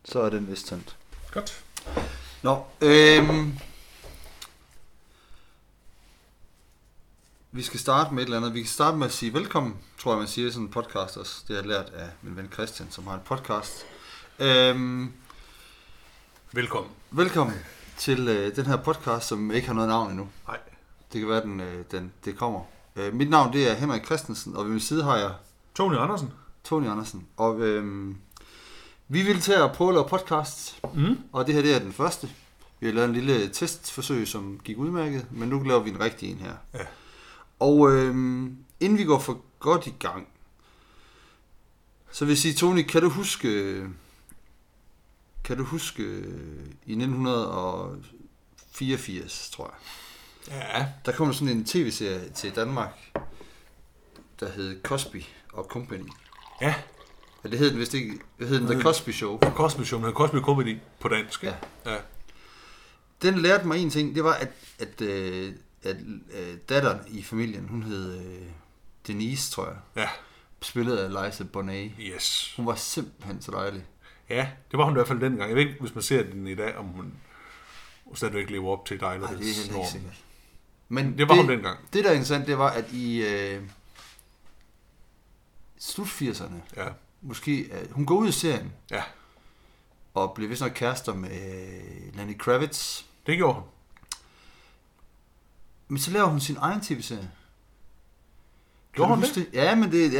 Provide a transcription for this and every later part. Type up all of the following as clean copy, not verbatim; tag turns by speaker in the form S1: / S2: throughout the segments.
S1: Så er den vist tændt.
S2: Godt.
S1: Nå, vi skal starte med et eller andet. Vi kan starte med at sige velkommen, tror jeg man siger i sådan en podcast også. Det har jeg lært af min ven Christian, som har en podcast. Velkommen til den her podcast, som ikke har noget navn endnu.
S2: Nej.
S1: Det kan være, det kommer. Mit navn det er Henrik Christensen, og ved min side har jeg
S2: Tony Andersen.
S1: Og vi vil til at prøve at lave podcast, og det her det er den første. Vi har lavet en lille testforsøg, som gik udmærket, men nu laver vi en rigtig en her.
S2: Ja.
S1: Og inden vi går for godt i gang, så vil jeg sige, Tony, kan du huske i 1984, tror jeg.
S2: Ja.
S1: Der kom sådan en tv-serie til Danmark, der hed Cosby og Company.
S2: Ja.
S1: Ja, det hed den vist ikke. Det hed den The Cosby Show.
S2: The Cosby Show, men Cosby Company på dansk.
S1: Ja.
S2: Ja.
S1: Den lærte mig en ting, det var, at datteren i familien, hun hed Denise, tror jeg.
S2: Ja.
S1: Spillet af Liza Bonet.
S2: Yes.
S1: Hun var simpelthen så dejlig.
S2: Ja, det var hun i hvert fald dengang. Jeg ved ikke, hvis man ser den i dag, om hun stadigvæk lever op til dejlighedsnormen.
S1: Nej, det er helt ikke sikkert. Men
S2: det var hun dengang.
S1: Det, der er interessant, det var, at i slut 80'erne,
S2: ja.
S1: Måske, hun går ud i serien,
S2: ja.
S1: Og blev vist nok kærester med Lenny Kravitz.
S2: Det gjorde hun.
S1: Men så laver hun sin egen tv-serie.
S2: Gjorde hun det?
S1: Ja, men det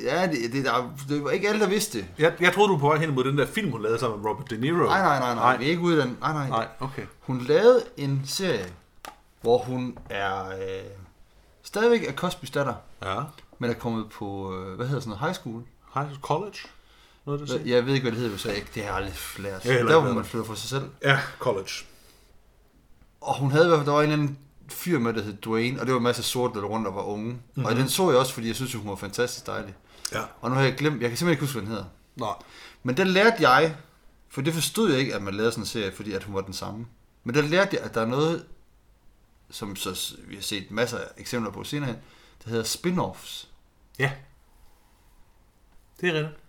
S1: var ikke alle, der vidste det.
S2: Jeg troede, du var på vej hen mod den der film, hun lavede sammen med Robert De Niro.
S1: Nej. Vi er ikke ude i den. Nej,
S2: okay.
S1: Hun lavede en serie, hvor hun er stadigvæk er Cosbys datter.
S2: Ja.
S1: Men er kommet på, hvad hedder sådan noget, high school?
S2: College?
S1: Jeg ved ikke, hvad det hedder, så det har jeg aldrig lært.
S2: Ja,
S1: der hvor man flytter for sig selv.
S2: Ja, college.
S1: Og hun havde, der var en eller anden fyr med, der hed Dwayne, og det var en masse sorte, der rundt og var unge. Mm-hmm. Og den så jeg også, fordi jeg synes, hun var fantastisk dejlig. Ja. Og nu har jeg glemt, jeg kan simpelthen ikke huske, hvad den hedder.
S2: Nej.
S1: Men den lærte jeg, for det forstod jeg ikke, at man lavede sådan en serie, fordi at hun var den samme. Men der lærte jeg, at der er noget, som så vi har set masser af eksempler på senere hen, der hedder spin-offs.
S2: Ja. Det er rigtigt.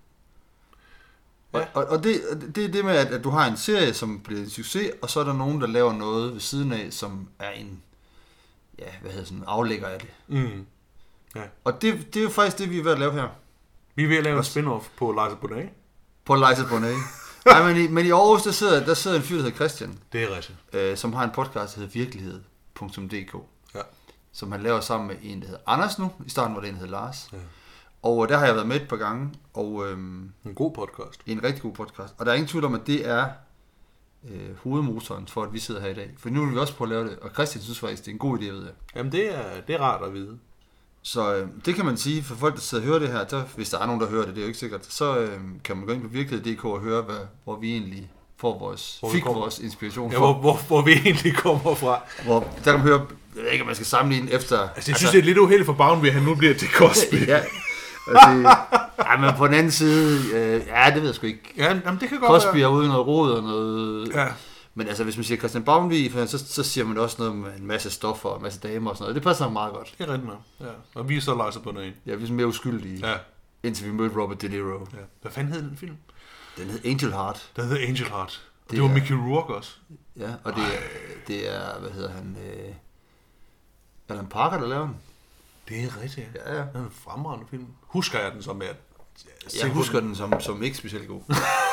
S1: Ja. Og det er det med, at du har en serie, som bliver en succes, og så er der nogen, der laver noget ved siden af, som er en, ja, sådan aflægger af det.
S2: Mm. Ja.
S1: Og det er jo faktisk det, vi er ved at lave her.
S2: Vi er ved at lave en spin-off på Liza Bonet.
S1: På Liza Bonet. Nej, men i Aarhus, der sidder en fyr, der hedder Christian.
S2: Det er rigtigt.
S1: Som har en podcast, der hedder virkelighed.dk.
S2: Ja. Som
S1: han laver sammen med en, der hedder Anders nu. I starten var det en, der hedder Lars.
S2: Ja.
S1: Og der har jeg været med et par gange. Og,
S2: en god podcast.
S1: En rigtig god podcast. Og der er ingen tvivl om, at det er hovedmotoren for, at vi sidder her i dag. For nu vil vi også prøve at lave det. Og Christian synes faktisk, det er en god idé, ved jeg.
S2: Jamen, det er rart at vide.
S1: Så det kan man sige, for folk, der sidder og hører det her, der, hvis der er nogen, der hører det, det er jo ikke sikkert, så kan man gå ind på virkelighed.dk og høre, hvor vi egentlig får vores inspiration
S2: fra. Ja, hvor vi egentlig kommer fra.
S1: Der kan man høre, jeg ved ikke, om man skal sammenligne efter...
S2: Altså, jeg synes, det er lidt uheldigt for Boundary, at han nu bliver til Cosby.
S1: Ja. Ja, men på den anden side, det ved jeg sgu ikke.
S2: Ja, jamen, det kan godt
S1: Cosby er ude i noget rod og noget...
S2: Ja.
S1: Men altså, hvis man siger Christian Boundary, så siger man også noget med en masse stoffer og en masse damer og sådan noget. Det passer meget godt.
S2: Det er rigtigt nok. Ja. Og vi er så Liza Bonet.
S1: Ja, vi er mere uskyldige.
S2: Ja.
S1: Indtil vi mødte Robert De Niro.
S2: Ja. Hvad fanden hed den film?
S1: Den hed Angel Heart.
S2: Den hed Angel Heart. Det var Mickey Rourke også.
S1: Ja, og det er hvad hedder han? Alan Parker, der laver den.
S2: Det er rigtigt,
S1: ja.
S2: Det er en fremragende film. Husker jeg den som at...
S1: Jeg husker den som ikke specielt god.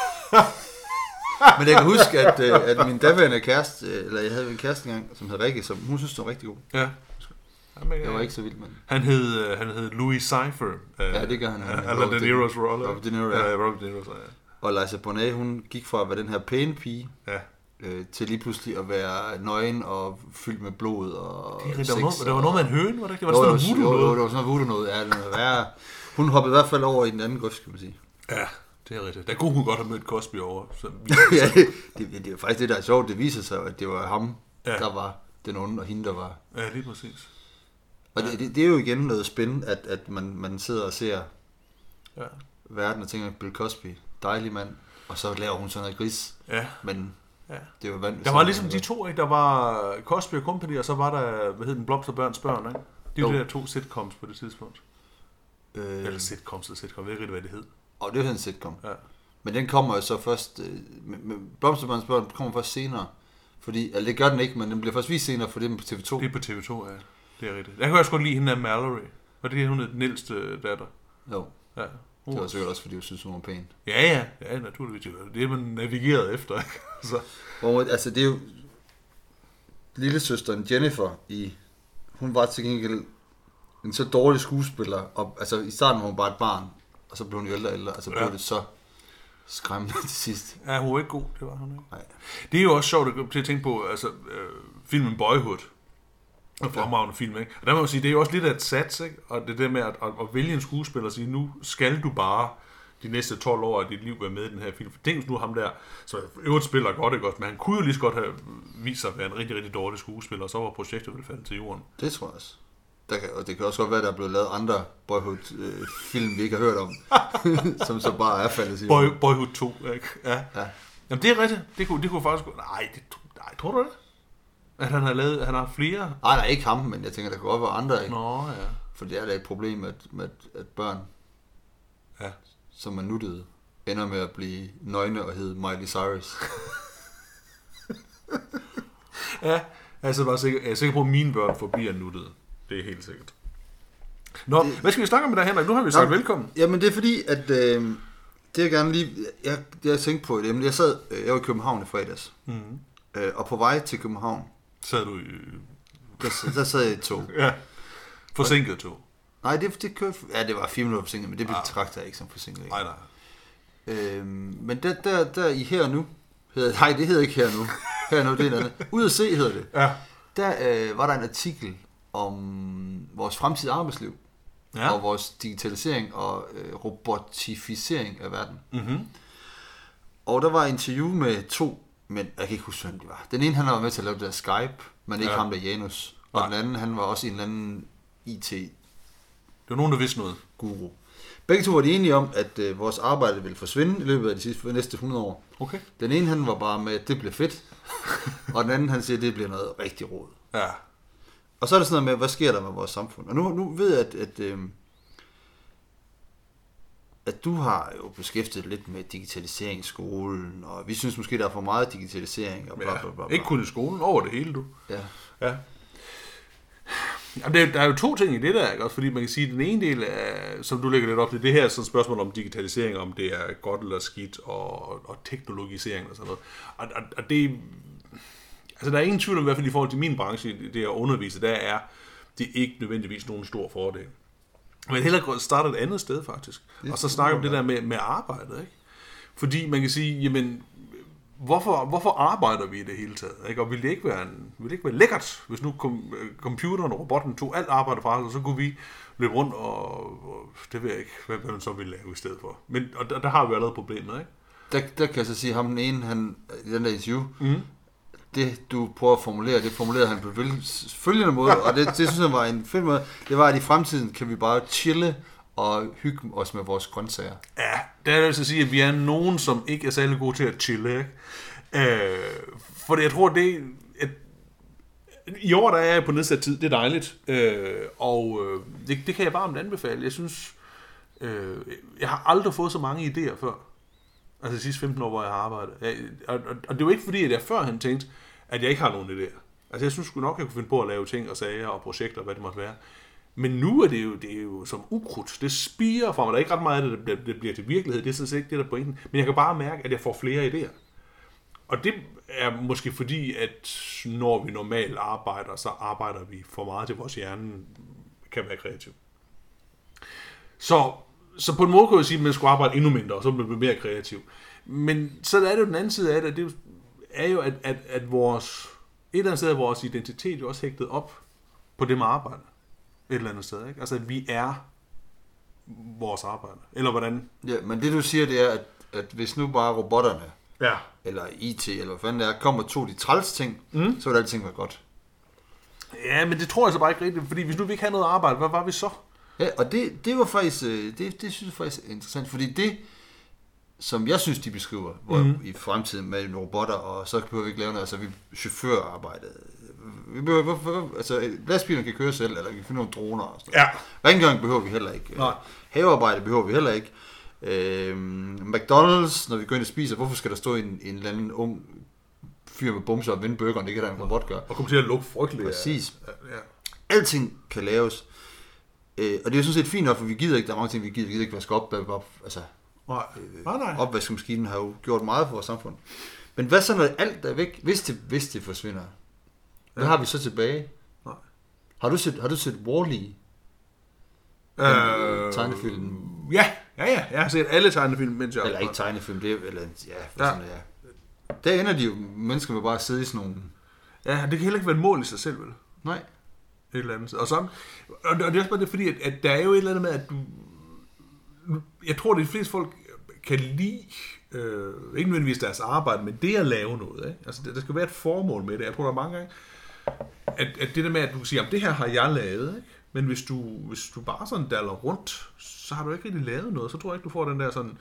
S1: Men jeg kan huske, at min daværende kæreste, eller jeg havde en kæreste engang, som hed Rikke, som hun synes, det var rigtig god.
S2: Ja.
S1: Jeg var ikke så vild med den.
S2: Han hed Louis Cypher.
S1: Ja, det gør han.
S2: Eller De Niro's rolle.
S1: Robert De Niro,
S2: ja. Robert De Niro, ja.
S1: Og Liza Bonet, hun gik fra at være den her pæne pige, til lige pludselig at være nøgen og fyldt med blod og sex.
S2: Der var noget med en høne, var det ikke?
S1: Det var sådan noget voodoo noget. Ja, det var hun hoppede i hvert fald over i den anden grøft, kan man sige.
S2: Ja, det er rigtigt. Der kunne hun godt have mødt Cosby over.
S1: Ja, det er faktisk det, der er sjovt. Det viser sig, at det var ham, der var den onde, og hende, der var...
S2: Ja, lige præcis.
S1: Og det er jo igen noget spændende, at man sidder og ser verden og tænker, Bill Cosby, dejlig mand, og så laver hun sådan noget gris.
S2: Ja.
S1: Men det var vandt.
S2: Der var ligesom de to, ikke? Der var Cosby og Company, og så var der, hvad hed den, Blomster Børns Børn, ikke? De var de der 2 sitcoms på det tidspunkt. Eller sitcoms, jeg ved ikke, hvad det hed.
S1: Og det var en sitcom.
S2: Ja.
S1: Men den kommer jo så først... Blomsterbørns børn kommer først senere. Fordi, altså det gør den ikke, men den bliver først vist senere, for det er på TV2.
S2: Det er på TV2, ja. Det er rigtigt. Jeg kan også godt lide hende af Mallory. Og det er hun den ældste datter.
S1: Jo.
S2: Ja.
S1: Det var sikkert også, fordi jeg synes, hun var pæn.
S2: Ja, naturligvis. Det er man navigeret efter, ikke? Så.
S1: Og, altså, det er jo... Lillesøsteren Jennifer hun var til gengæld en så dårlig skuespiller. Og, altså, i starten var hun bare et barn, og så blev hun jo ældre og ældre. Altså, blev det så skræmmende til sidst.
S2: Ja, hun var ikke god, det var hun ikke.
S1: Nej.
S2: Det er jo også sjovt at tænke på, altså, filmen Boyhood. Og fremragende film, ikke? Og der må man sige, det er jo også lidt af et sats, ikke? Og det der med at vælge en skuespiller og sige, nu skal du bare de næste 12 år af dit liv være med i den her film. For tænk nu ham der, så øvrigt spiller godt, ikke også? Men han kunne jo lige så godt have vist sig at være en rigtig, rigtig dårlig skuespiller, og så var projektet vel faldet til jorden.
S1: Det tror jeg også. Og det kan også godt være, at der er blevet lavet andre Boyhood-film, vi ikke har hørt om, som så bare er faldet til jorden.
S2: Boyhood 2, ikke? Ja. Jamen det er rigtigt. Det kunne faktisk... Nej, tror du det? At han har flere?
S1: Nej, ikke ham, men jeg tænker, der kan godt være andre, ikke?
S2: Nå, ja.
S1: For det er da et problem, at børn, som er nuttede, ender med at blive nøgne og hedde Miley Cyrus.
S2: Ja, jeg er sikker på, at mine børn forbliver nuttede. Det er helt sikkert. Nå, hvad skal vi snakke om med dig, Henrik? Nu har vi sagt velkommen.
S1: Jamen, det er fordi, at det jeg gerne lige... Jeg tænkte på et emne. Jeg var i København i fredags. Mm-hmm. Og på vej til København...
S2: Sad du i...
S1: Der sad jeg i et tog.
S2: Ja. Forsinket tog.
S1: Nej, det kørte... Ja, det var 4 minutter forsinket, men det betragter jeg ikke som forsinket.
S2: Nej.
S1: Men der i Her Nu... Nej, det hedder ikke Her Nu. Her Nu, det er noget andet. Ud at se hedder det.
S2: Ja.
S1: Der var der en artikel om vores fremtidige arbejdsliv. Ja. Og vores digitalisering og robotificering af verden. Mm-hmm. Og der var et interview med 2 mænd, jeg kan ikke huske, hvem de var. Den ene, han var med til at lave det der Skype, men ikke ham der Janus. Og den anden, han var også en eller anden IT.
S2: Det var nogen, der vidste noget.
S1: Guru. Begge to var de enige om, at vores arbejde ville forsvinde i løbet af de næste 100 år. Okay. Den ene, han var bare med, at det bliver fedt. Og den anden, han siger, at det bliver noget rigtig rod.
S2: Ja.
S1: Og så er det sådan noget med, hvad sker der med vores samfund? Og nu ved jeg, at du har jo beskæftiget lidt med digitalisering i skolen, og vi synes måske, der er for meget digitalisering, og bla, bla, bla, bla.
S2: Ikke kun i skolen, over det hele, du.
S1: Ja.
S2: Jamen, der er jo 2 ting i det der, ikke? Også fordi man kan sige, at den ene del, som du lægger lidt op til, det her er sådan et spørgsmål om digitalisering, om det er godt eller skidt, og teknologisering og sådan noget. Og det... Altså, der er ingen tvivl om, i hvert fald i forhold til min branche, det at undervise, der er det ikke nødvendigvis nogen stor fordel. Men hellere starte et andet sted, faktisk. Og så snakke om det der med arbejdet, ikke? Fordi man kan sige, jamen, hvorfor arbejder vi i det hele taget? Ikke? Og ville det ikke være lækkert, hvis nu computeren og robotten tog alt arbejde fra os, og så kunne vi løbe rundt og det ved jeg ikke, hvad man så ville lave i stedet for. Men, og der har vi allerede problemet, ikke?
S1: Der kan jeg så sige, ham den ene, i den der interview, det du prøver at formulere, det formulerede han på følgende måde, og det synes jeg var en fed måde, det var, at i fremtiden kan vi bare chille og hygge os med vores grøntsager.
S2: Ja, det er altså at sige, at vi er nogen, som ikke er særlig gode til at chille, ikke? For jeg tror, i år der er jeg på nedsat tid, det er dejligt, og det kan jeg varmt anbefale. Jeg synes, jeg har aldrig fået så mange idéer før. Altså de sidste 15 år, hvor jeg har arbejdet. Og det er jo ikke fordi, at jeg førhen tænkte, at jeg ikke har nogen idéer. Altså jeg synes sgu nok, at jeg kunne finde på at lave ting og sager og projekter, hvad det måtte være. Men nu er det er jo som ukrudt. Det spirer fra mig. Der er ikke ret meget af det bliver til virkelighed. Det er sådan set ikke det, der er pointen. Men jeg kan bare mærke, at jeg får flere idéer. Og det er måske fordi, at når vi normalt arbejder, så arbejder vi for meget til vores hjerne kan være kreativ. Så på en måde kan jeg sige, at man skulle arbejde endnu mindre, og så bliver man mere kreativ. Men så er det jo den anden side af det, det er jo, at vores, et eller andet sted er vores identitet jo også hægtet op på det med arbejde. Et eller andet sted, ikke? Altså, at vi er vores arbejde. Eller hvordan?
S1: Ja, men det du siger, det er, at hvis nu bare robotterne, eller IT, eller hvad fanden det er, kommer to de træls ting, så vil alting være godt.
S2: Ja, men det tror jeg så bare ikke rigtigt, fordi hvis nu vi ikke havde noget arbejde, hvad var vi så?
S1: Ja, og det var faktisk, det synes jeg faktisk er interessant, fordi det, som jeg synes, de beskriver, hvor i fremtiden med robotter, og så behøver vi ikke lave noget, altså vi chaufførarbejde, vi behøver, altså lastbiler kan køre selv, eller vi kan finde nogle droner og sådan noget. Ja. Rengøring behøver vi heller ikke. Nej. Havearbejde behøver vi heller ikke. McDonald's, når vi går ind og spiser, hvorfor skal der stå en eller anden ung fyr med bumser og vende burgeren? Det kan der en robot gøre.
S2: Og kommer til at lukke frygteligt.
S1: Præcis.
S2: Ja.
S1: Alting kan laves. Og det er jo sådan set fint nok, for vi gider ikke, der er mange ting, vi gider ikke vaske op. Altså,
S2: Nej.
S1: opvaskemaskinen har jo gjort meget for vores samfund. Men hvad så, når alt er væk, hvis det forsvinder? Hvad har vi så tilbage?
S2: Nej.
S1: Har du set Wall-E? Tegnefilmen?
S2: Ja. Jeg har set alle tegnefilm, mens jeg...
S1: Eller ikke tegnefilm, det er... Eller, sådan, der ender de jo mennesker med bare at sidde i sådan nogle...
S2: Ja, det kan heller ikke være et mål i sig selv, vel?
S1: Nej.
S2: Et eller andet. Og det er også bare det, fordi at der er jo et eller andet med, at du... Jeg tror, at de fleste folk kan lide, ikke nødvendigvis deres arbejde, men det at lave noget. Ikke? Altså, der skal være et formål med det. Jeg tror, der er mange gange, at det der med, at du kan sige, det her har jeg lavet, ikke? Men hvis du bare sådan daller rundt, så har du ikke rigtig lavet noget. Så tror jeg ikke, du får den der sådan...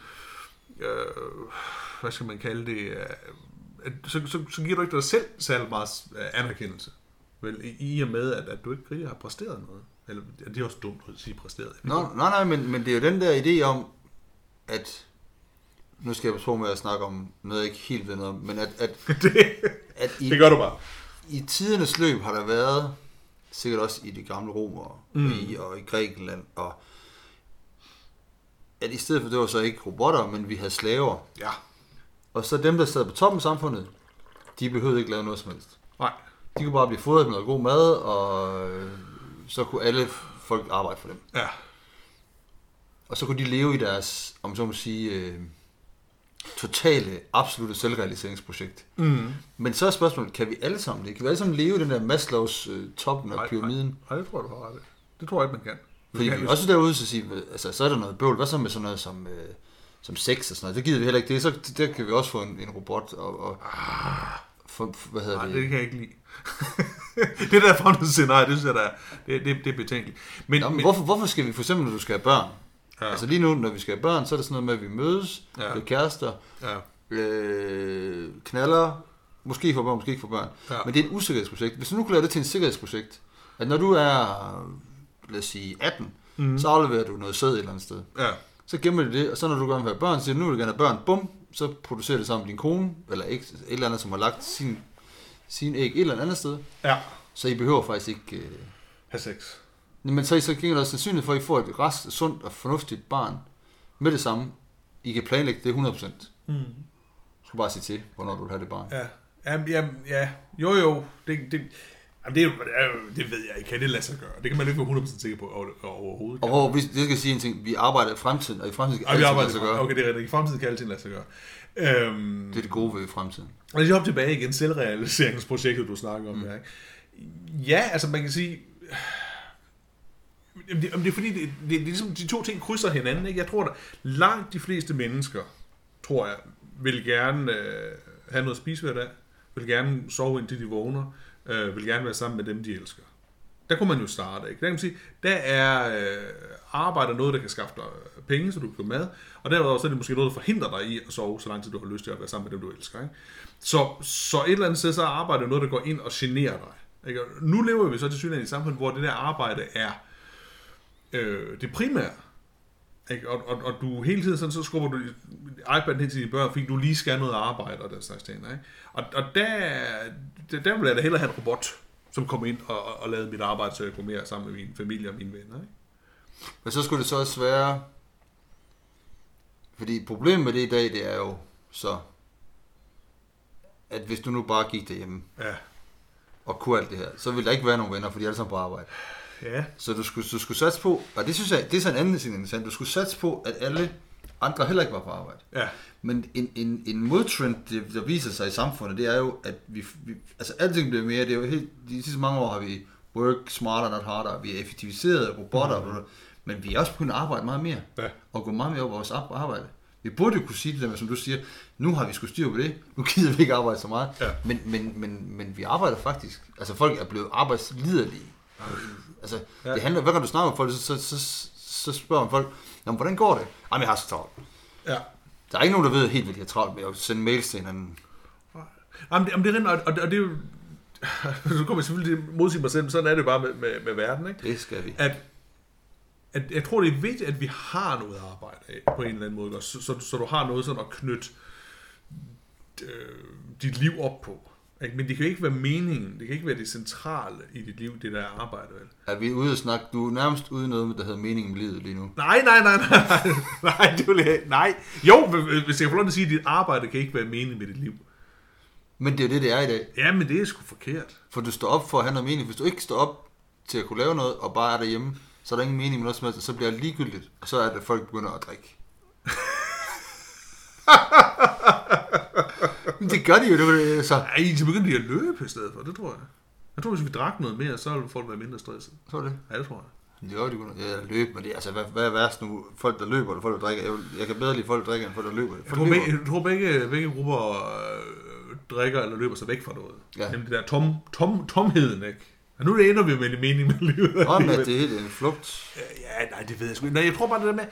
S2: hvad skal man kalde det? Så giver du ikke dig selv særlig meget anerkendelse. Vel, i og med, at du ikke rigtig har præsteret noget. Eller, det er også dumt at sige præsteret.
S1: Nej, men det er jo den der idé om, at... Nu skal jeg passe på med at snakke om noget, jeg ikke helt ved noget om, men at
S2: det gør du bare.
S1: I tidernes løb har der været, sikkert også i de gamle romere og i Grækenland, og at i stedet for, det var så ikke robotter, men vi havde slaver.
S2: Ja.
S1: Og så dem, der sad på toppen af samfundet, de behøvede ikke lave noget som helst.
S2: Nej.
S1: De kunne bare blive fodret med noget god mad, og så kunne alle folk arbejde for dem.
S2: Ja.
S1: Og så kunne de leve i deres, om så må sige, totale, absolutte selvrealiseringsprojekt. Men så er spørgsmålet, kan vi alle sammen det? Kan vi alle sammen leve i den der Maslows toppen af pyramiden?
S2: Nej, det tror jeg, du har ret. Det tror jeg ikke, man kan.
S1: Fordi vi også derude, så, sige, altså, så er der noget bøvl. Hvad så med sådan noget som sex og sådan noget? Det gider vi heller ikke. Det, så der kan vi også få en robot hvad hedder
S2: nej,
S1: det?
S2: Det kan jeg ikke lide. Det der fremtidsscenarie, det synes jeg, det er betænkeligt. Men
S1: hvorfor skal vi, for eksempel når du skal have børn?
S2: Ja.
S1: Altså lige nu, når vi skal have børn, så er det sådan noget med, at vi mødes, bliver kærester, knaller, måske for børn, måske ikke for børn. Ja. Men det er et usikkerhedsprojekt. Hvis du nu kunne lave det til en sikkerhedsprojekt, at når du er, lad os sige, 18, så afleverer du noget sæd et eller andet sted. Ja. Så gemmer du det, og så når du gerne vil have børn, så siger du, nu vil du gerne have børn, bum, så producerer det sammen med din kone, eller ikke, et eller andet, som har lagt sin æg et eller andet sted. Ja. Så I behøver faktisk ikke...
S2: have sex.
S1: Men så gik der også sandsynligt for, at I får et rask, sundt og fornuftigt barn med det samme. I kan planlægge det 100%. Du skal bare sige til, hvornår du vil have det barn.
S2: Ja. Jo. Det ved jeg ikke. Kan det lade sig gøre? Det kan man ikke være 100% sikker på overhovedet.
S1: Og det skal sige en ting. Vi arbejder i fremtiden, og i fremtiden kan alting lade sig gøre.
S2: Okay, det er rigtigt. I fremtiden kan alting lade sig gøre.
S1: Det er det gode ved i fremtiden.
S2: Og lige op tilbage igen, selvrealiseringsprojektet, du snakker om her. Ikke? Ja, altså man kan sige... Det er fordi, det er ligesom, de to ting krydser hinanden. Ikke? Jeg tror, at langt de fleste mennesker, tror jeg, vil gerne have noget at spise hver dag, vil gerne sove indtil de vågner, vil gerne være sammen med dem, de elsker. Der kunne man jo starte. Ikke? Der kan man sige, der er arbejde noget, der kan skaffe dig penge, så du kan få mad, og derudover så er det måske noget, der forhindrer dig i at sove, så lang tid du har lyst til at være sammen med dem, du elsker. Ikke? Så et eller andet sted, så er arbejde noget, der går ind og generer dig. Ikke? Nu lever vi så til synligheden i et samfund, hvor det der arbejde er det primære. Ikke? Og du hele tiden sådan, så skubber du iPad'en hen til dine børn, fordi du lige skal noget arbejde og den slags ting. Ikke? Og der vil jeg da hellere have en robot, som kommer ind og lavede mit arbejde, så jeg kunne mere sammen med min familie og mine venner. Ikke?
S1: Men så skulle det så også være, fordi problemet med det i dag, det er jo så, at hvis du nu bare gik derhjemme og kunne alt det her, så ville der ikke være nogen venner, for de er alle sammen på arbejde. Ja. Så du skulle satse på, og det synes jeg, det er sådan en anden ting interessant, du skulle satse på, at alle andre heller ikke var på arbejde. Ja. Men en modtrend, der viser sig i samfundet, det er jo, at vi altså alting bliver mere, det er jo helt, de sidste mange år har vi work smarter, not harder, vi er effektiviseret robotter, men vi er også begyndt at arbejde meget mere, og gå meget mere over vores arbejde. Vi burde jo kunne sige det der, som du siger, nu har vi sgu styr på det, nu gider vi ikke arbejde så meget, men vi arbejder faktisk, altså folk er blevet arbejdsliderlige. Altså, det handler, hvad kan du snakke om folk, så spørger man folk, hvordan går det? Jamen, jeg har så travlt. Ja. Der er ikke nogen, der ved helt, hvad de har travlt med at sende mails til hinanden.
S2: Jamen, det er rent, og det er jo, så kommer jeg selvfølgelig modsige mig selv, men sådan er det jo bare med verden, ikke?
S1: Det skal vi.
S2: At at jeg tror, det er vigtigt, at vi har noget at arbejde af, på en eller anden måde, også, så du har noget sådan at knytte dit liv op på. Ikke? Men det kan jo ikke være meningen, det kan ikke være det centrale i dit liv, det der arbejde, vel?
S1: Er vi ude at snakke, du er nærmest ude noget, der hedder meningen med livet lige nu.
S2: Nej, det vil jeg, nej. Jo, hvis jeg kan få lov til at sige, at dit arbejde kan ikke være meningen med dit liv.
S1: Men det er jo det er i dag.
S2: Ja, men det er sgu forkert.
S1: For du står op for at have noget mening. Hvis du ikke står op til at kunne lave noget, og bare er derhjemme, så er der ingen mening med noget som helst, og så bliver det ligegyldigt. Og så er det, at folk begynder at drikke. Men det gør de jo. Så.
S2: Ej, så begynder de at løbe i stedet for, det tror jeg. Jeg tror, hvis vi drak noget mere, så ville folk være mindre stresset.
S1: Tror du det?
S2: Ja, det tror jeg.
S1: Det gør de jo. Ja, løbe, men det, altså, hvad er værst nu? Folk, der løber, eller folk, der drikker? Jeg kan bedre lide folk, der drikker, end folk, der løber.
S2: Jeg tror begge grupper drikker eller løber sig væk fra noget. Ja. Nemlig det der tomheden, ikke? Og nu ender vi med en mening med livet.
S1: Nå, men det er helt en flugt.
S2: Ja, nej, det ved jeg sgu ikke. Nej, jeg tror bare det der med...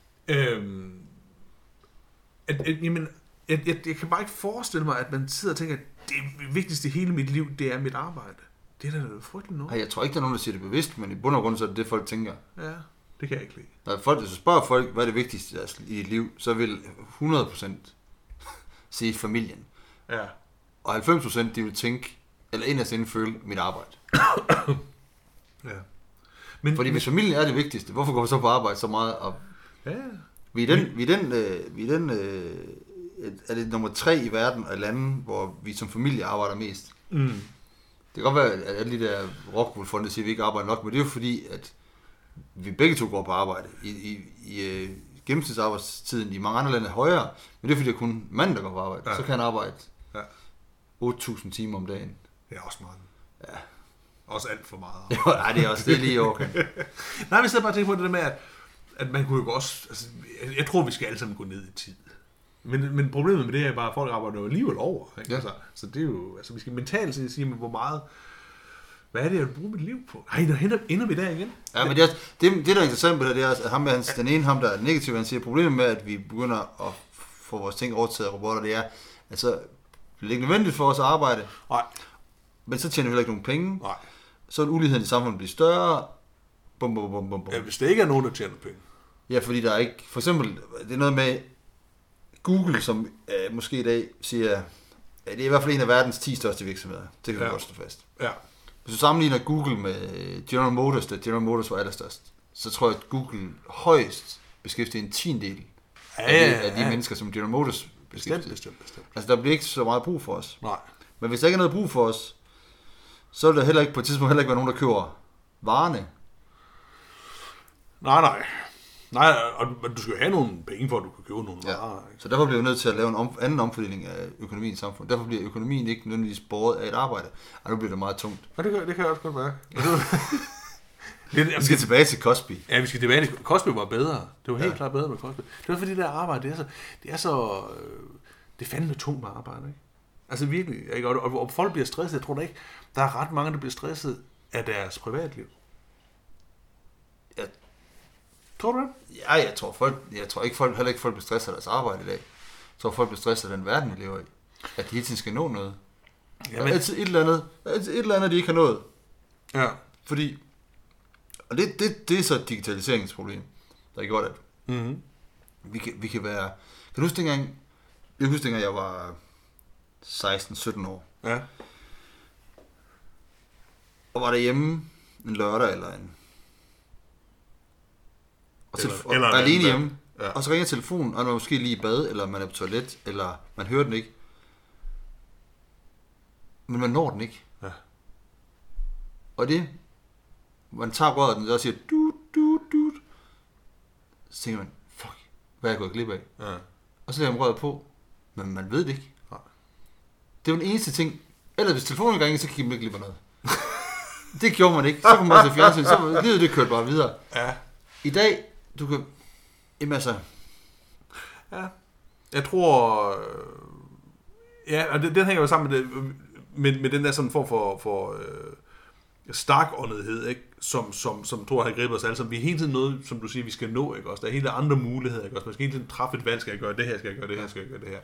S2: Jamen, jeg kan bare ikke forestille mig, at man sidder og tænker, at det vigtigste i hele mit liv, det er mit arbejde. Det er da frygteligt noget.
S1: Nej, jeg tror ikke, der er nogen, der siger det bevidst, men i bund og grund, så er det det, folk tænker.
S2: Ja, det kan jeg ikke lide.
S1: Når folk, hvis du spørger folk, hvad er det vigtigste i dit liv, så vil 100% sige familien.
S2: Ja.
S1: Og 90% de vil tænke, eller inderst inden føle, mit arbejde.
S2: Ja.
S1: Fordi hvis familien er det vigtigste, hvorfor går vi så på arbejde så meget op?
S2: Ja.
S1: Vi er den er det nummer 3 i verden af lande, hvor vi som familie arbejder mest.
S2: Mm.
S1: Det kan godt være, at alle de der rockwool-fonde siger, at vi ikke arbejder nok, men det er jo fordi, at vi begge to går på arbejde. I gennemsnitsarbejdstiden i mange andre lande er højere, men det er fordi, det er kun manden, der går på arbejde. Ja. Så kan han arbejde 8.000 timer om dagen.
S2: Det er også meget.
S1: Ja.
S2: Også alt for meget.
S1: Nej, det er også det lige okay.
S2: Nej, vi sidder bare og tænker på det der med, at man kunne jo også... Altså, jeg tror, vi skal alle sammen gå ned i tid. Men problemet med det er bare, at folk arbejder jo alligevel over. Ikke?
S1: Ja.
S2: Altså, så det er jo... Altså, vi skal mentalt sige, hvor meget... Hvad er det, jeg vil bruge mit liv på? Nej, der ender vi der igen.
S1: Ja, men det der er interessant på det, er, at ham, den ene ham, der er negativ, han siger, problemet med, at vi begynder at få vores ting overtaget af robotter, det er, altså, det er ikke nødvendigt for os at arbejde.
S2: Nej.
S1: Men så tjener vi heller ikke nogen penge.
S2: Nej.
S1: Så er uligheden i samfundet bliver større. Bum.
S2: Ja, hvis det ikke er nogen, der tjener penge.
S1: Ja, fordi der er ikke... For eksempel, det er noget med Google, som måske i dag siger, at det er i hvert fald en af verdens 10 største virksomheder. Det kan vi godt stå fast.
S2: Ja.
S1: Hvis du sammenligner Google med General Motors, da General Motors var allerstørst, så tror jeg, at Google højst beskæftiger en 10-del af de mennesker, som General Motors beskæftiger.
S2: Bestemt.
S1: Altså, der bliver ikke så meget brug for os.
S2: Nej.
S1: Men hvis der ikke er noget brug for os, så vil der heller ikke på et tidspunkt heller ikke være nogen, der køber varerne.
S2: Nej, og du skal jo have nogle penge, for at du kan købe nogle varer. Ikke?
S1: Så derfor bliver vi nødt til at lave en anden omfordeling af økonomien i samfundet. Derfor bliver økonomien ikke nødvendigvis båret af et arbejde. Og nu bliver det meget tungt.
S2: Ja, det kan jeg også godt være.
S1: Vi skal tilbage til Cosby.
S2: Ja, vi skal tilbage til Cosby var bedre. Det var helt klart bedre med Cosby. Det var fordi det der arbejde, det er fandme tungt med arbejde, ikke? Altså virkelig, ikke? Og folk bliver stresset. Jeg tror da ikke, der er ret mange, der bliver stresset af deres privatliv.
S1: Ja.
S2: Tror du det?
S1: Ja, jeg tror ikke heller ikke folk bliver stresset af deres arbejde i dag. Jeg tror folk bliver stresset af den verden, vi lever i. At de hele tiden skal nå noget. Jamen. Altid et eller andet, de ikke har nået.
S2: Ja.
S1: Fordi, og det er så et digitaliseringsproblem, der har gjort, at vi kan være... Kan du huske dengang, jeg var 16-17 år?
S2: Ja.
S1: Og var derhjemme en lørdag eller en... Og alene hjemme. Ja. Og så ringer telefonen, og man er måske lige i bad, eller man er på toilet, eller man hører den ikke. Men man når den ikke.
S2: Ja.
S1: Og det, man tager røret den, og siger du. Så tænker man, fuck, hvad er jeg gået glip af?
S2: Ja.
S1: Og så lægger man røret på, men man ved det ikke.
S2: Nej.
S1: Det er jo den eneste ting. Eller hvis telefonen ringer, så kan man ikke glip af noget. Det gjorde man ikke. Så kunne man se fjernsyn, så livet det kørte bare videre.
S2: Ja.
S1: I dag, du kan... Jamen altså...
S2: Ja. Jeg tror... Ja, og den hænger jo sammen med den der sådan form for starkåndighed, ikke? Som tror jeg har grebet os alle sammen. Vi er hele tiden noget, som du siger, vi skal nå, ikke også? Der er hele andre muligheder, ikke også? Man skal hele tiden træffe et valg, skal jeg gøre det her, skal jeg gøre det her, skal jeg gøre det her.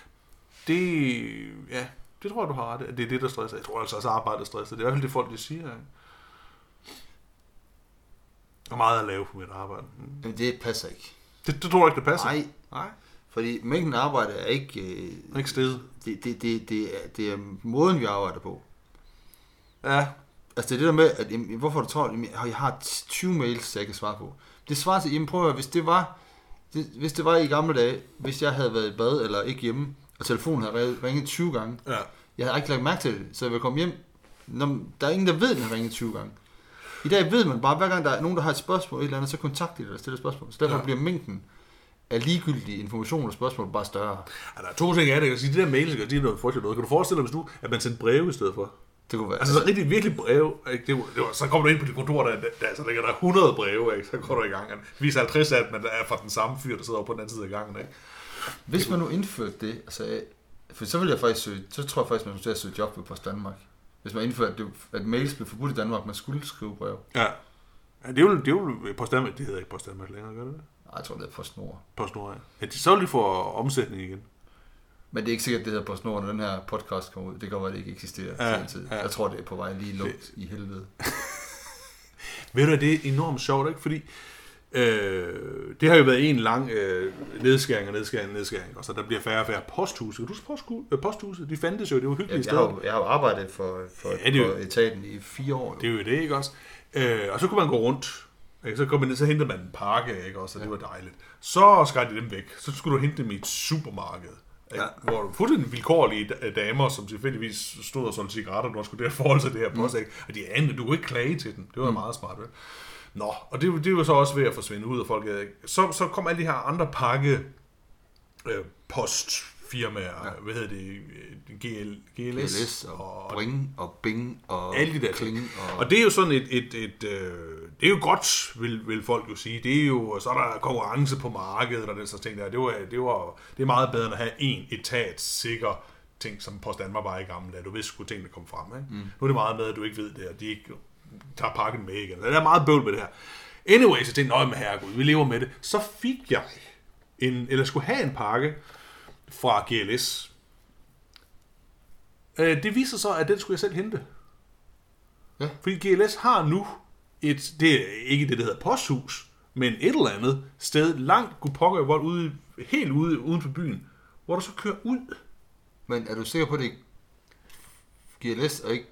S2: Det tror jeg, du har ret. Det er det, der stresser. Jeg tror altså også, arbejdet stresser. Det er i hvert fald det folk, de siger, ikke? Og meget at lave på mit arbejde.
S1: Men det passer ikke.
S2: Det tror jeg ikke, det passer?
S1: Nej. Fordi mængden arbejde er ikke...
S2: ikke stedet.
S1: Det er måden, vi arbejder på.
S2: Ja.
S1: Altså det er det der med, at hvorfor du tror, at jeg har 20 mails, jeg kan svare på. Det svarer til, prøv at, hvis det var i gamle dage, hvis jeg havde været i bad eller ikke hjemme, og telefonen havde ringet 20 gange, jeg havde ikke lagt mærke til det, så jeg ville komme hjem, der er ingen, der ved, at den har ringet 20 gange. I dag ved man bare, hver gang der er nogen, der har et spørgsmål, et eller andet, så kontakter de dig og stiller spørgsmål. Så derfor bliver mængden af ligegyldige information og spørgsmål bare større.
S2: Ja, der er 2 ting af det. Jeg kan sige, det der mail, det er noget frygteligt noget. Kan du forestille dig, at man sendte breve i stedet for?
S1: Det kunne være.
S2: Altså så rigtig virkelig breve. Så kommer du ind på dit kontor, der ligger der 100 breve, ikke? Så går du i gang. Det viser 50 af, men der er fra den samme fyr, der sidder på den anden side af gangen. Ikke?
S1: Hvis man nu indførte det, altså, for så ville jeg faktisk så tror jeg faktisk, man skulle søge job ved Post Danmark. Hvis man indførte, at mails blev forbudt i Danmark, man skulle skrive brev.
S2: Ja. Det er jo Post Danmark. Det hedder ikke Post Danmark længere, gør det?
S1: Nej, jeg tror, det er PostNord.
S2: PostNord, ja. Så vil de få omsætning igen.
S1: Men det er ikke sikkert, det hedder PostNord, når den her podcast kommer ud. Det kan godt være, det ikke eksisterer altid. Ja. Jeg tror, det er på vej lige lugt i helvede.
S2: Ved du, det er enormt sjovt, ikke? Fordi det har jo været en lang nedskæring, og så der bliver færre og færre posthuse. Kan du huske posthuset? De fandtes jo, det var hyggeligt sted.
S1: Jeg har arbejdet for etaten i 4 år.
S2: Jo. Det er jo det, ikke også? Og så kunne man gå rundt. Ikke? Så kom man ned, så hentede man en pakke, ikke også? Og det var dejligt. Så skar de dem væk. Så skulle du hente dem i et supermarked. Ja. Hvor du fuldstændig vilkårlige damer, som tilfældigvis stod og solgte cigaretter, når skulle der forholde sig det her post, ikke? Og de anede, du kunne ikke klage til den. Det var meget smart, vel? Nå, og det var så også ved at forsvinde ud af folk. Så kom alle de her andre pakke postfirmaer, hvad hedder det, GLS
S1: og Bring og Bing og
S2: alle de der
S1: Kling.
S2: Og det er jo sådan det er jo godt, vil folk jo sige. Det er jo, så er der konkurrence på markedet og den slags ting der. Det er meget bedre end at have en sikker ting, som Post Danmark var i gamle dage. Du vidste sgu tingene kom frem, ikke? Nu er det meget med, at du ikke ved det, og de ikke tager pakken med igen. Der er meget bøvl med det her. Anyway, så tænkte jeg, med herregud, vi lever med det. Så fik jeg skulle have en pakke fra GLS. Det viser så, at den skulle jeg selv hente.
S1: Ja.
S2: Fordi GLS har nu det er ikke det, der hedder posthus, men et eller andet sted langt pokker helt ude uden for byen, hvor du så kører ud.
S1: Men er du sikker på, at det er GLS og ikke...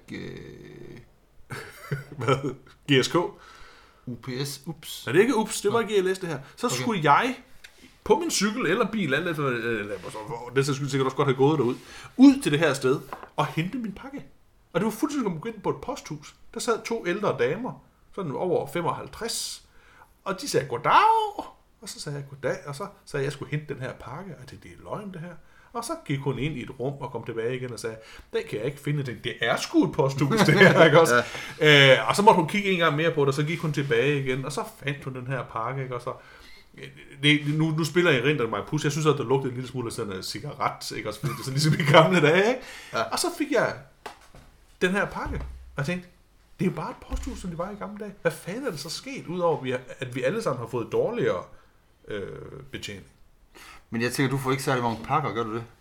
S2: Hvad? GSK?
S1: UPS? Ups.
S2: Er det ikke ups? Det var GLS det her. Så skulle jeg på min cykel eller bil, det så skulle sikkert også godt have gået derud, ud til det her sted og hente min pakke. Og det var fuldstændig som at gå ind på et posthus. Der sad 2 ældre damer, sådan over 55, og de sagde goddag, og så sagde jeg goddag, og så sagde jeg, jeg skulle hente den her pakke, og det er løgn det her. Og så gik hun ind i et rum og kom tilbage igen og sagde, den kan jeg ikke finde. Det er sgu et posthus, det her, ikke også? Ja. Og så måtte hun kigge en gang mere på det, og så gik hun tilbage igen, og så fandt hun den her pakke, ikke? Og så nu spiller jeg rent af mig pus. Jeg synes, at der lugtede en lille smule af sådan en cigaret, ikke også? Fordi det er sådan ligesom i gamle dage, ikke? Ja. Og så fik jeg den her pakke, og jeg tænkte, det er jo bare et posthus, som det var i gamle dage. Hvad fanden er det så sket, udover at vi alle sammen har fået dårligere betjening?
S1: Men jeg tænker, du får ikke særlig mange pakker, gør du det?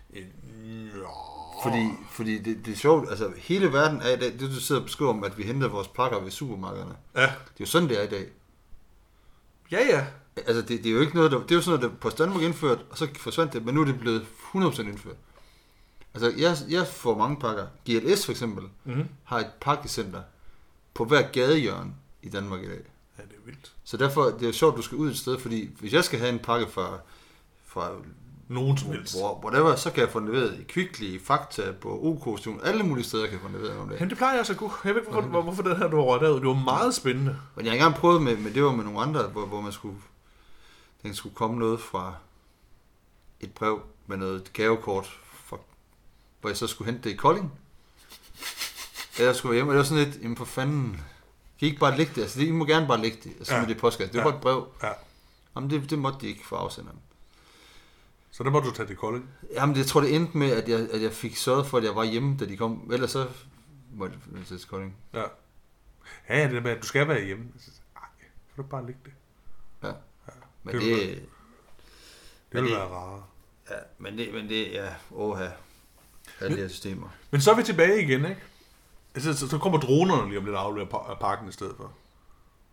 S1: Fordi det er sjovt, altså hele verden er i dag, det du sidder og beskriver om, at vi henter vores pakker ved supermarkederne.
S2: Ja.
S1: Det er jo sådan, det er i dag.
S2: Ja.
S1: Altså det er jo ikke noget, det er jo sådan noget, der Post Danmark indført, og så forsvandt det, men nu er det blevet 100% indført. Altså jeg får mange pakker. GLS for eksempel har et pakkecenter på hver gadehjørne i Danmark i dag.
S2: Ja, det er vildt.
S1: Så derfor det er jo sjovt, at du skal ud et sted, fordi hvis jeg skal have en pakke fra
S2: nogen som helst,
S1: whatever, så kan jeg få den leveret i Kvickly, Fakta, på OK-station, alle mulige steder kan jeg få den leveret om det.
S2: Men det plejer jeg så godt. Jeg ved ikke, hvorfor det her du har røget af. Det var meget spændende.
S1: Men jeg har engang prøvet med det var med nogle andre, hvor man skulle komme noget fra et brev med noget gavekort, hvor jeg så skulle hente det i Kolding. Jeg skulle hjem, og det var sådan lidt, jamen for fanden, kan I ikke bare lægge det? Altså, I må gerne bare lægge det, altså med det postkasse. Det var bare et brev. Ja. Jamen, det måtte de ikke få afsenderen.
S2: Så det måtte du tage til Kolding?
S1: Jamen, jeg tror, det endte med, at jeg fik sørget for, at jeg var hjemme, da de kom. Ellers så måtte jeg tage til Kolding.
S2: Ja. Ja, det der med, at du skal være hjemme. Nej, får du bare lægge det.
S1: Ja. Men
S2: det vil være rarere.
S1: Ja, men det ja, alle de her systemer.
S2: Men så er vi tilbage igen, ikke? Altså, så kommer dronerne lige om lidt afleverer pakken i stedet for.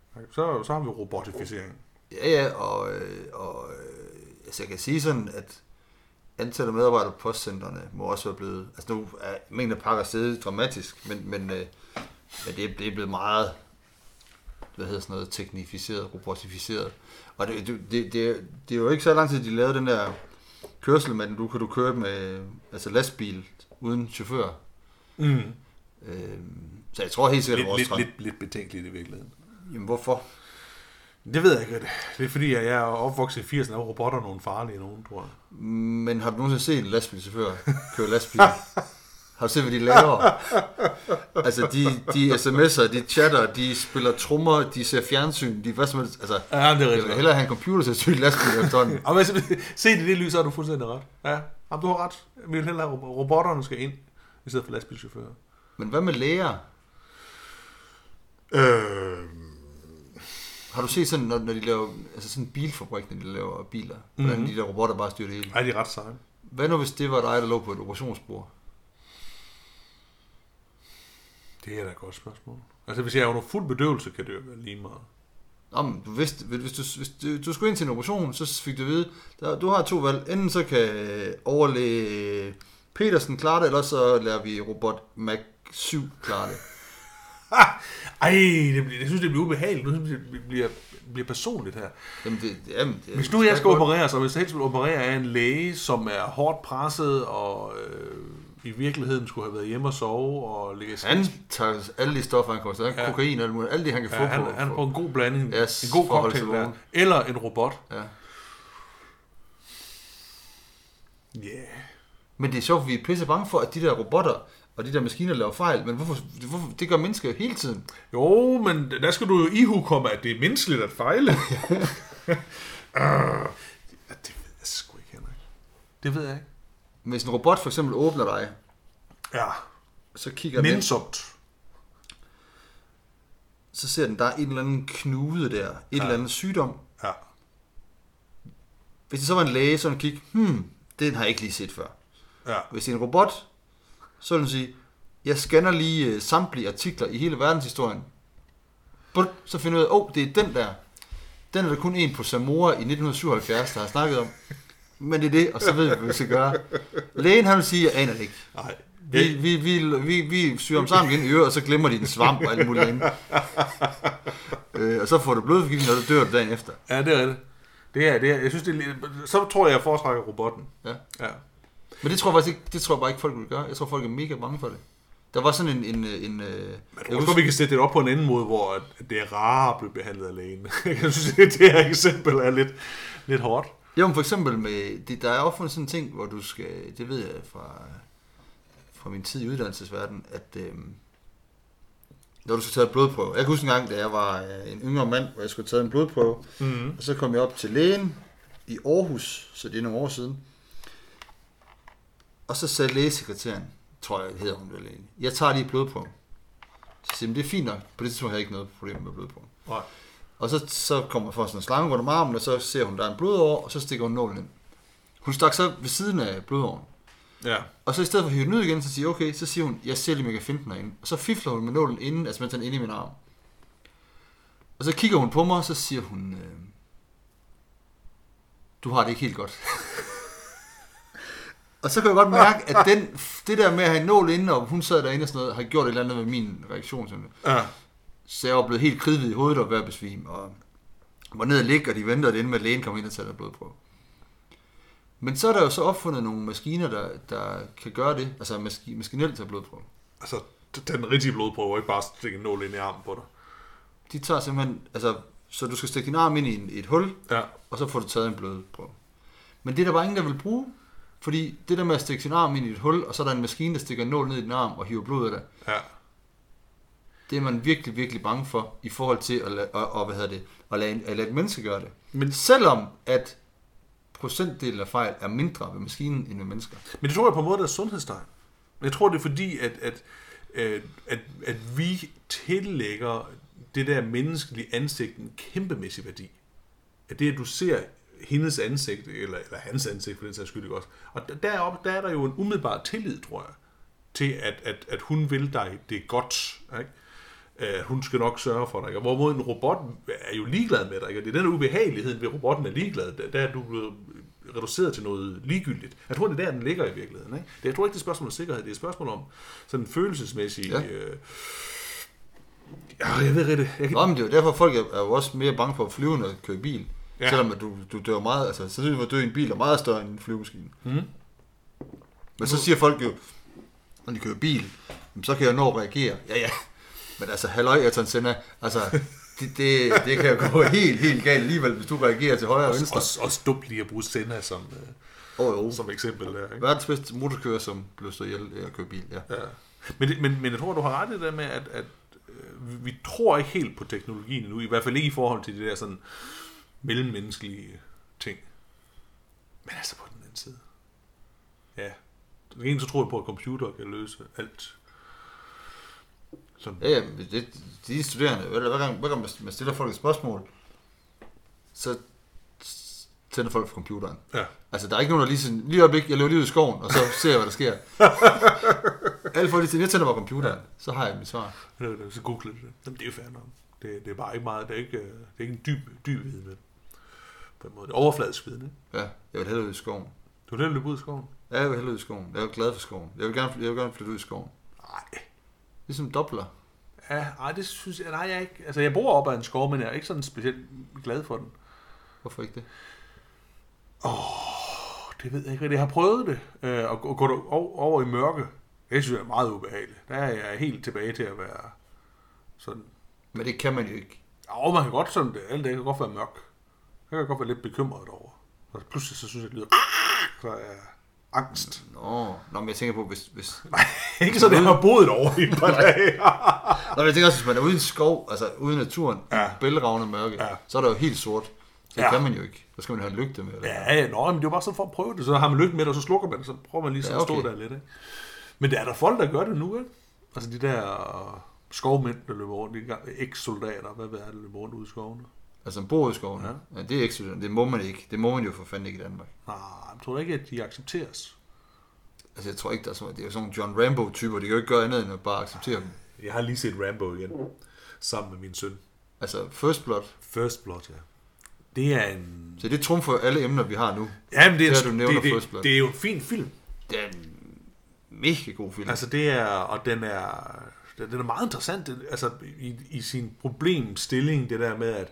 S2: Så har vi robotificering.
S1: Ja, og altså jeg kan sige sådan, at antallet af medarbejdere på postcentrene må også være blevet, altså nu er mængden af pakker steget dramatisk, men det er blevet meget, teknificeret, robotificeret. Og det er jo ikke så lang tid, de lavede den der kørsel, men du kan køre med lastbil uden chauffør.
S2: Mm.
S1: Så jeg tror helt sikkert,
S2: lidt betænkeligt i virkeligheden.
S1: Jamen hvorfor?
S2: Det ved jeg ikke. Det er fordi, jeg er opvokset i 80'erne, og robotter nogle farlige nogen, tror jeg.
S1: Men har du nogensinde set en lastbilchauffør køre lastbil? Har du set, hvad de laver? Altså, de sms'er, de chatter, de spiller trommer, de ser fjernsyn, de hvad som helst. Altså,
S2: ja, det er rigtigt.
S1: Eller hellere have en computer til at styre lastbil efterhånden.
S2: Og se det i det lys, så har du fuldstændig ret. Ja, du har ret. Vi vil hellere have robotterne skal ind, i stedet for lastbilchauffører.
S1: Men hvad med læger? Har du set sådan, når de laver, altså sådan en bilfabrik, når de laver biler, hvordan de der robotter bare styrer det hele?
S2: Ej, de er ret seje.
S1: Hvad nu, hvis det var dig, der lå på et operationsbord?
S2: Det er da et godt spørgsmål. Altså, hvis jeg er under fuld bedøvelse, kan det jo være lige meget.
S1: Nå, men hvis du skulle ind til en operation, så fik du at vide, du har 2 valg. Enten så kan overlæge Petersen klare det, eller så lærer vi robot Mac 7 klare det.
S2: Ej, jeg synes, det bliver ubehageligt. Nu synes det bliver personligt her.
S1: Jamen,
S2: hvis nu jeg skal opereres, og hvis jeg helst vil operere af en læge, som er hårdt presset, og i virkeligheden skulle have været hjemme og sove, og ligge
S1: han tager alle de stoffer, han kommer til. Kokain og alt det, han kan få på.
S2: Han får en god blanding.
S1: Yes,
S2: en god cocktail der. Eller en robot.
S1: Ja.
S2: Yeah.
S1: Men det er sjovt, vi er pisse bange for, at de der robotter og de der maskiner laver fejl, men hvorfor det gør mennesker hele tiden?
S2: Jo, men der skal du jo ihukomme, at det er menneskeligt at fejle. Det ved jeg sgu ikke, Henrik. Det ved jeg ikke.
S1: Hvis en robot for eksempel åbner dig,
S2: ja,
S1: så kigger
S2: nænsomt.
S1: Så ser den, der er en eller anden knude der, eller andet sygdom.
S2: Ja.
S1: Hvis det så var en læge, så den kigge, den har jeg ikke lige set før.
S2: Ja.
S1: Hvis det er en robot, så vil den sige, jeg scanner lige samtlige artikler i hele verdenshistorien. Så finder jeg ud af, det er den der. Den er der kun en på Samora i 1977, der har snakket om. Men det er det, og så ved vi, hvad vi skal gøre. Lægen, han vil sige, jeg aner det ikke.
S2: Nej.
S1: Vi syr om sammen igen i øret, og så glemmer de en svamp og alt muligt inde. Og så får du blodforgiftning, og så dør du dagen efter.
S2: Ja, det er det. Det er. Jeg synes, så tror jeg foretrækker robotten.
S1: Ja. Men det tror jeg faktisk ikke, det tror jeg bare ikke, folk vil gøre. Jeg tror, folk er mega bange for det. Der var sådan en
S2: men jeg tror, vi kan sætte det op på en anden måde, hvor det er rarere at blive behandlet af lægen. Jeg synes, det her eksempel er lidt hårdt.
S1: Jo, men for eksempel der er opfundet sådan en ting, hvor du skal, det ved jeg fra min tid i uddannelsesverdenen, at når du skal tage et blodprøve. Jeg kan huske en gang, da jeg var en yngre mand, hvor jeg skulle tage en blodprøve, og så kom jeg op til lægen i Aarhus, så det er nogle år siden, og så sagde lægesekretæren, tror jeg, hedder hun vel egentlig, jeg tager lige blodprøve. Så siger det er fint nok, på det tidspunkt havde jeg ikke noget problem med blodprøve.
S2: Nej.
S1: Og så kommer jeg for sådan en slange rundt om armen, og så ser hun, der er en blodår, og så stikker hun nålen ind. Hun stak så ved siden af blodåren.
S2: Ja.
S1: Og så i stedet for at hive den ud igen, så siger okay, så siger hun, jeg ser lige, om jeg kan finde den herinde. Og så fifler hun med nålen inden, altså mens den inde i min arm. Og så kigger hun på mig, og så siger hun, du har det ikke helt godt. Og så kan jeg godt mærke, at det der med at have en nål inde, og hun sad derinde og sådan noget, har gjort et eller andet med min reaktion.
S2: Ja.
S1: Så jeg var blevet helt kridhvid i hovedet og ved at besvime, og var nede og ligge, og de ventede det inde med, at lægen kom ind og tager blodprøve. Men så er der jo så opfundet nogle maskiner, der kan gøre det, altså maskinelt tager blodprøve.
S2: Altså, den rigtige blodprøve, ikke bare stikke en nål ind i armen på dig.
S1: De tager simpelthen, altså, så du skal stikke din arm ind i et hul,
S2: ja,
S1: og så får du taget en blodprøve. Men det er der bare ingen, der vil bruge, fordi det der med at stikke sin arm ind i et hul, og så er der en maskine, der stikker en nål ned i din arm og hiver blod af dig.
S2: Ja.
S1: Det er man virkelig, virkelig bange for, i forhold til at lade et menneske gøre det. Men selvom at procentdelen af fejl er mindre ved maskinen end ved mennesker.
S2: Men det tror jeg på en måde, der er sundhedstegn. Jeg tror, det er fordi, at vi tillægger det der menneskelige ansigt en kæmpemæssig værdi. At det, at du ser hendes ansigt, eller hans ansigt for den sags skyld også. Og deroppe, der er der jo en umiddelbar tillid, tror jeg, til at hun vil dig det godt. Ikke? Hun skal nok sørge for dig. Hvorimod en robot er jo ligeglad med dig. Og det er den ubehagelighed ved robotten er ligeglad. Der er du blevet reduceret til noget ligegyldigt. Jeg tror, det er der, den ligger i virkeligheden. Ikke? Jeg tror ikke, det er et spørgsmål om sikkerhed. Det er et spørgsmål om sådan en følelsesmæssig... Ja. Jeg ved det.
S1: Nå, men det er jo derfor, folk er jo også mere bange for at flyve, når de kører bil. Ja. Selvom at du dør meget... Altså, så det at dø i en bil er meget større end en flyvemaskine. Men så siger folk jo, når de kører bil, så kan jeg nå at reagere. Ja. Men altså, halløj, Ayrton Senna, altså, det kan jo gå helt galt alligevel, hvis du reagerer til højre og venstre.
S2: Også dumt lige at bruge Senna som eksempel der, ikke?
S1: Verdens bedste motorkører, som blev stået ihjel af at køre bil, ja.
S2: Men jeg tror, du har ret i det med, at vi tror ikke helt på teknologien nu, i hvert fald ikke i forhold til det der sådan mellemmenneskelige ting. Men altså på den anden side. Ja. Egentlig så tror jeg på, at computer kan løse alt. Sådan.
S1: Ja, de studerende, hver gang man stiller folk et spørgsmål, så tænder folk for computeren. Ja. Altså, der er ikke nogen, der lige øjeblik, jeg løber lige ud i skoven, og så ser jeg, hvad der sker. Alle folk, jeg tænder på computeren, så har jeg mit svar.
S2: Så googler det. Jamen, det er jo fair nok. Det er bare ikke meget, det er ikke en dyb viden. På en måde. Det er overfladisk viden, ikke?
S1: Ja, jeg vil hellere ud i skoven.
S2: Du vil hellere løbe ud i skoven?
S1: Ja, jeg vil hellere ud i skoven. Jeg er jo glad for skoven. Jeg vil gerne flytte ud i skoven.
S2: Nej.
S1: Ligesom Doppler.
S2: Ja, det synes jeg, jeg ikke. Altså, jeg bor op ad en skov, men jeg er ikke sådan specielt glad for den.
S1: Hvorfor ikke det?
S2: Det ved jeg ikke. Jeg har prøvet det, at gå over i mørke. Det synes jeg er meget ubehageligt. Der er jeg helt tilbage til at være sådan.
S1: Men det kan man jo ikke.
S2: Ja, man kan godt sådan, alt det kan godt være mørk. Jeg kan godt være lidt bekymret over. Og pludselig så synes jeg, det lyder så er jeg angst.
S1: Nå, men jeg tænker på, hvis...
S2: Nej, ikke sådan, jeg har boet over i et par dage.
S1: Nå, jeg tænker også, hvis man er ude i en skov, altså ude i naturen, bælragende mørke, så er det jo helt sort. Så det kan man jo ikke. Så skal man have en lygte med. Eller?
S2: Men det er jo bare sådan for at prøve det. Så har man lygte med det, og så slukker man det, så prøver man lige sådan at stå der lidt. Ikke? Men der er der folk, der gør det nu, ikke? Altså de der skovmænd, der løber rundt, eks-soldater, hvad er det, der løber rundt ude i skovene?
S1: Altså, bor ude i skoven? Ja, det er ikke, det må man ikke. Det må man jo for fanden ikke i Danmark.
S2: Nej, jeg tror ikke, at de accepteres.
S1: Altså, jeg tror ikke, det er jo sådan nogle John Rambo-typer. De kan jo ikke gøre andet, end at bare acceptere dem.
S2: Jeg har lige set Rambo igen, sammen med min søn.
S1: Altså, First Blood?
S2: First Blood, ja. Det er en...
S1: Så det trumfer alle emner, vi har nu.
S2: Jamen, det er jo en fin film.
S1: Det er en mega god film.
S2: Altså, det er... Og den er meget interessant, altså, i sin problemstilling, det der med, at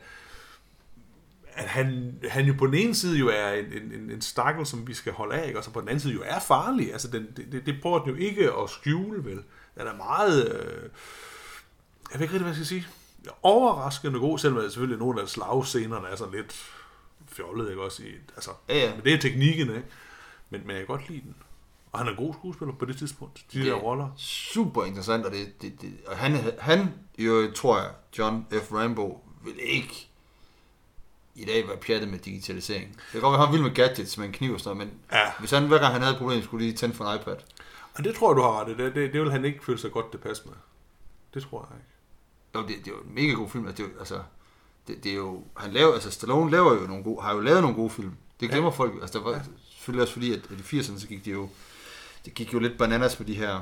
S2: han jo på den ene side jo er en stakkel, som vi skal holde af, ikke? Og så på den anden side jo er farlig. Altså, det prøver den jo ikke at skjule, vel? Den er meget... jeg ved ikke rigtig, hvad jeg skal sige. Overraskende god, selvom selvfølgelig nogle af slagscenerne er sådan lidt fjollet, ikke også? Altså, ja. Men det er teknikken, ikke? Men jeg kan godt lide den. Og han er god skuespiller på det tidspunkt. De der roller.
S1: Super interessant, og og han jo, tror jeg, John F. Rambo, vil ikke i dag være pjattet med digitalisering. Det kan godt være, han vil med gadgets med en kniv og sådan noget, men hvis han hver gang han havde et problem, skulle lige tænde for en iPad.
S2: Og det tror jeg, du har ret i. Det vil han ikke føle sig godt tilpas med. Det tror jeg ikke.
S1: Jo, det er jo en mega god film. Det er jo, han laver, altså Stallone laver jo har jo lavet nogle gode film. Det glemmer folk. Altså der var selvfølgelig også fordi, at i 80'erne, så gik jo lidt bananas med de her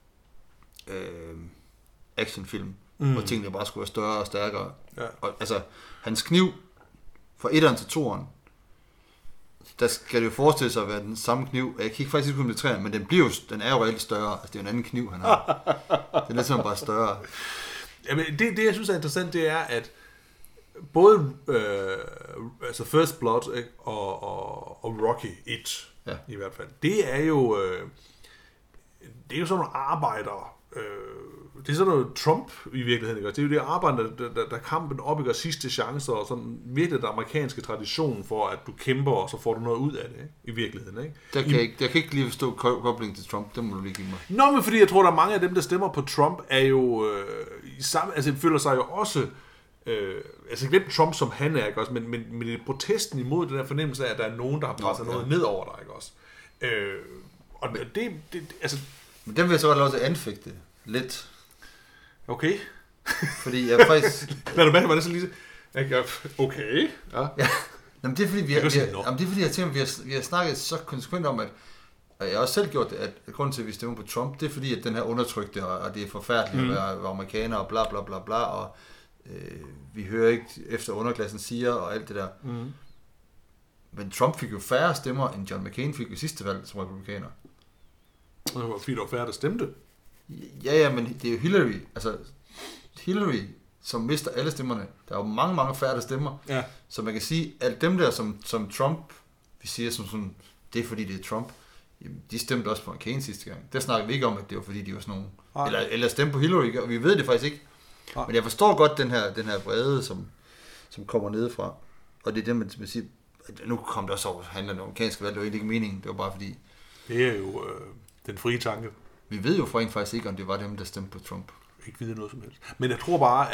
S1: actionfilm, hvor tingene bare skulle være større og stærkere. Ja. Og altså, hans kniv fra 1'eren til 2'eren, der skal det jo forestille sig at være den samme kniv. Jeg kan ikke faktisk ikke komme det men den er jo reelt større. Altså, det er jo en anden kniv, han har. Den er simpelthen bare større.
S2: Jamen, det jeg synes er interessant, det er, at både altså First Blood, ikke, og Rocky 1, i hvert fald, det er jo sådan nogle arbejdere. Det er sådan noget Trump i virkeligheden, ikke? Det er jo det arbejde, der kampen op, ikke? Sidste chancer, og sådan virkelig den amerikanske tradition for, at du kæmper, og så får du noget ud af det, ikke? I virkeligheden, ikke?
S1: Der kan ikke lige forstå koblingen til Trump, det må du lige give mig.
S2: Nå, men fordi jeg tror, der er mange af dem, der stemmer på Trump, er jo føler sig jo også altså ikke lidt Trump, som han er, ikke også? Men det er protesten imod den der fornemmelse af, at der er nogen, der har presset noget ned over dig, ikke også? Og det altså...
S1: Men den vil jeg så godt lov til at anfægte lidt.
S2: Okay.
S1: Fordi jeg faktisk...
S2: Lad du mærke, var det så lige... Okay. Ja.
S1: Jamen det er fordi, jeg tænker, vi har snakket så konsekvent om, at og jeg har også selv gjort det, at grunden til, at vi stemmer på Trump, det er fordi, at den her undertrykte, og det er forfærdeligt at være amerikaner, og bla bla bla bla, og vi hører ikke efter underklassen siger, og alt det der. Men Trump fik jo færre stemmer, end John McCain fik i sidste valg som republikaner.
S2: Det var fordi, der var færre, der stemte.
S1: Ja, men det er jo Hillary. Altså, Hillary, som mister alle stemmerne. Der er jo mange, mange færre, der stemmer.
S2: Ja.
S1: Så man kan sige, at dem der, som Trump, vi siger som sådan, det er fordi, det er Trump, jamen, de stemte også på McCain sidste gang. Der snakker vi ikke om, at det var fordi, de var sådan nogle... Eller stemte på Hillary, og vi ved det faktisk ikke. Men jeg forstår godt den her vrede, som kommer nedefra. Og det er det, man siger... Nu kom der så over handler om amerikanske valg, det var egentlig ikke meningen. Det var bare fordi...
S2: Det er jo den frie tanke.
S1: Vi ved jo faktisk ikke, om det var dem, der stemte på Trump.
S2: Ikke vide noget som helst. Men jeg tror bare,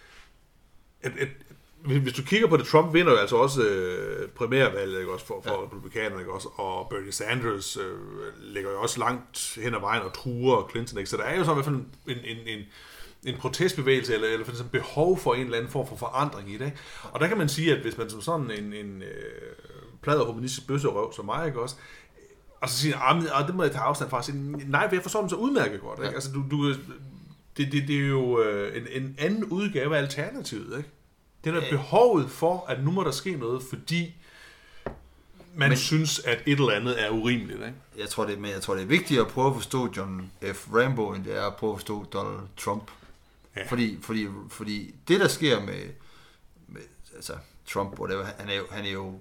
S2: at hvis du kigger på det, Trump vinder jo altså også primærvalget, ikke, også for republikanerne, ikke, også, og Bernie Sanders ligger jo også langt hen ad vejen og truer Clinton, ikke? Så der er jo så i hvert fald en protestbevægelse, eller for eksempel behov for en eller anden form for forandring i det. Ikke? Og der kan man sige, at hvis man som sådan en plad og humanistisk bøsserøv som mig, ikke også, og så siger det må jeg tage afstand fra, nej, jeg forstår dem så udmærket godt. Ikke? Altså, det er jo en anden udgave af alternativet, ikke? Det er der behovet for, at nu må der ske noget, fordi man synes, at et eller andet er urimeligt. Ikke?
S1: Jeg tror, det er vigtigt at prøve at forstå John F. Rambo, end det er at prøve at forstå Donald Trump. Ja. Fordi det, der sker med altså Trump, whatever, han er jo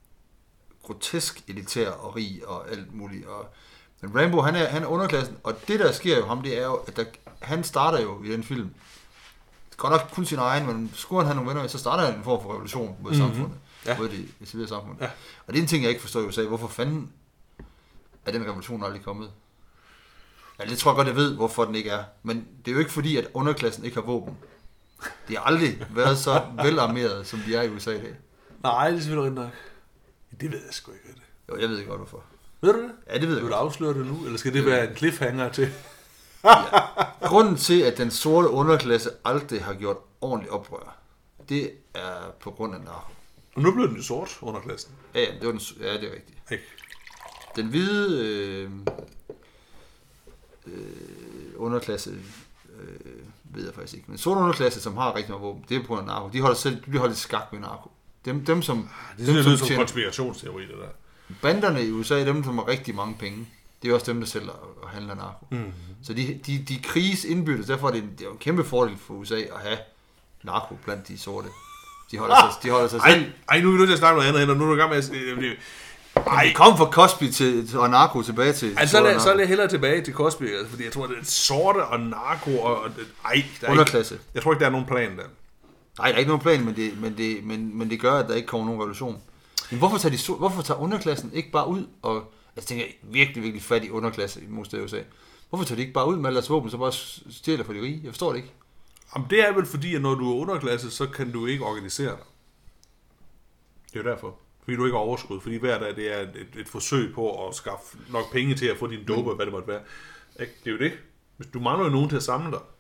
S1: grotesk elitær og rig og alt muligt. Men Rambo, han er underklassen, og det, der sker jo ham, det er jo, at han starter jo i den film, godt nok kun sin egen, men skulle han have nogle venner, så starter han en form for revolution mod samfundet. Ja. Mod det civile samfund. Ja. Og det er en ting, jeg ikke forstår i USA. Hvorfor fanden er den revolution aldrig kommet? Ja, det tror jeg godt, jeg ved, hvorfor den ikke er. Men det er jo ikke fordi, at underklassen ikke har våben. De har aldrig været så velarmeret, som de er i USA i dag.
S2: Nej, det er selvfølgelig nok. Det ved jeg sgu ikke.
S1: Jo, jeg ved godt, hvorfor.
S2: Ved du det?
S1: Ja, det ved jeg.
S2: Vil du afsløre det nu, eller skal det være en cliffhanger til?
S1: Ja. Grunden til, at den sorte underklasse aldrig har gjort ordentligt oprør, det er på grund af narko.
S2: Og nu blev den jo sort, underklassen.
S1: Ja, det er rigtigt.
S2: Ikke.
S1: Den hvide underklasse, ved jeg faktisk ikke. Men sort underklasse, som har rigtig meget våben, det er på grund af narko. De bliver holdt i skak med narko. Dem som...
S2: Det er som konspirationsteori, det der.
S1: Banderne i USA er dem, som har rigtig mange penge. Det er også dem, der sælger og handler narko. Mm-hmm. Så de kriges indbyrdes, derfor er det jo en kæmpe fordel for USA at have narko blandt de sorte. De holder sig selv.
S2: Ej, nu er vi nødt til at snakke noget andet, og nu er du i gang med at...
S1: Kom fra Cosby og narko tilbage til...
S2: Altså, så er jeg hellere tilbage til Cosby, altså, fordi jeg tror, det er sorte og narko og
S1: underklasse.
S2: Jeg tror ikke, der er nogen plan der.
S1: Nej, der er ikke nogen plan, men det gør, at der ikke kommer nogen revolution. Men hvorfor tager underklassen ikke bare ud og... Jeg tænker virkelig, virkelig fattig underklasse i most af USA. Hvorfor tager de ikke bare ud med alle deres våben, så bare stjæler for de rige? Jeg forstår det ikke.
S2: Jamen, det er vel fordi, at når du er underklasse, så kan du ikke organisere dig. Det er jo derfor. Fordi du ikke har overskud. Fordi hver dag, det er et forsøg på at skaffe nok penge til at få din dope, hvad det måtte være. Det er jo det. Hvis du mangler jo nogen til at samle dig.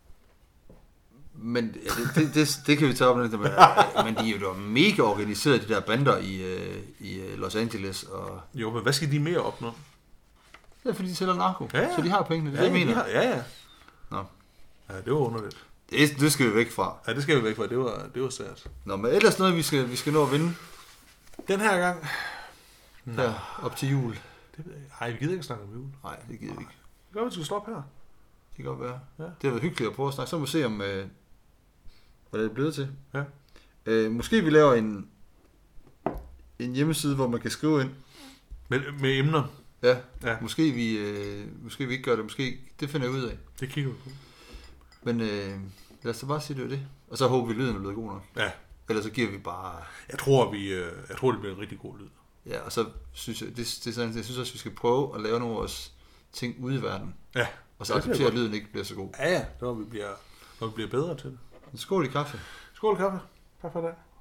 S1: Men det kan vi tage op med. Men de er jo mega organiseret, de der bander i Los Angeles. Og...
S2: Jo, men hvad skal de mere opnå?
S1: Det er fordi, de sælger narko. Ja. Så de har pengene. Det er det, jeg mener.
S2: Ja.
S1: Nå.
S2: Ja, det var underligt.
S1: Det skal vi væk fra.
S2: Ja, det skal vi væk fra. Det var sært.
S1: Nå, men ellers noget, vi skal nå at vinde. Den her gang. Ja, op til jul.
S2: Det ved jeg. Ej, vi gider ikke snakke om jul.
S1: Nej, det gider vi ikke.
S2: Det gør vi skal stoppe her.
S1: Det kan godt være. Ja. Det har været hyggeligt at prøve at snakke. Så må vi se om, hvad det er blevet til. Ja. Måske vi laver en hjemmeside, hvor man kan skrive ind.
S2: Med emner.
S1: Ja. Måske vi ikke gør det. Måske det finder jeg ud af.
S2: Det kigger vi på.
S1: Men lad os da bare sige, det er det. Og så håber vi, lyden er blevet god nok.
S2: Ja.
S1: Ellers så giver vi bare...
S2: Jeg tror, det bliver en rigtig god lyd.
S1: Ja, og så synes jeg, jeg synes også, vi skal prøve at lave nogle af vores ting ude i verden.
S2: Ja.
S1: Og så acceptere, at lyden ikke bliver så god.
S2: Ja, når vi bliver bedre til det.
S1: Skål i kaffe.
S2: Skål i kaffe. Tak for det.